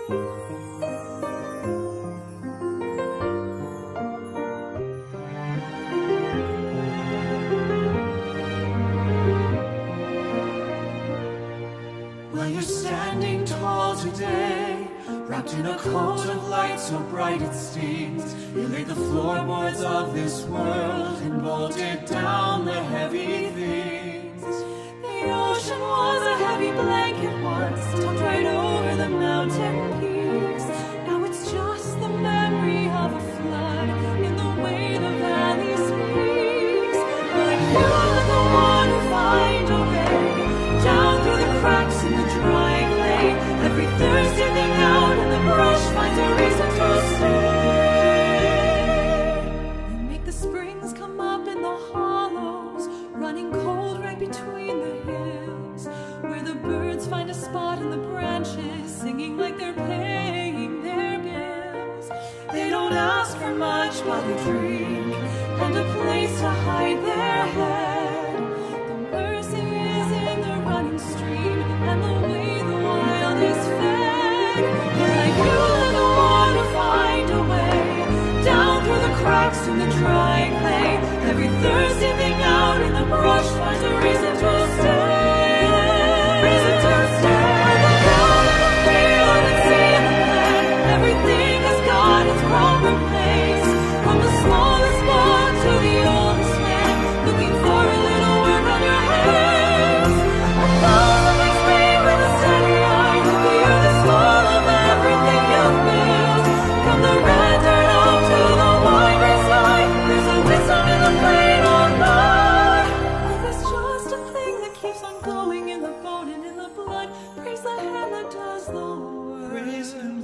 While you're standing tall today, wrapped in a coat of light so bright it stings, you laid the floorboards of this world and bolted down the heavy things. The ocean was a heavy blanket once, tucked right over the mountain peaks. Now it's just the memory of a flood in the way the valley speaks. But you are the one who find a way down through the cracks in the dry clay. Every Thursday thing out and the brush finds a reason to stay. You make the springs come up in the hollows, running cold right between the hills, where the birds find a spot in the branches, singing like they're paying their bills. They don't ask for much but a drink and a place to hide their head. The mercy is in the running stream and the way the wild is fed. Like you are the one to find a way down through the cracks in the dry clay. Every Thursday thing out in the brush finds a reason to stay. Reason to stay. Feel and see the plan. Everything has got its proper place. From the smallest boy to the oldest man, looking for a little work on your hands. A thousand things made with a steady eye. The earth is full of everything you've built. From the red dirt up to the winding sky, there's a wisdom in the plain on by. Life is just a thing that keeps on going in the bone and in the blood. Praise the hand that does the work. Praise him,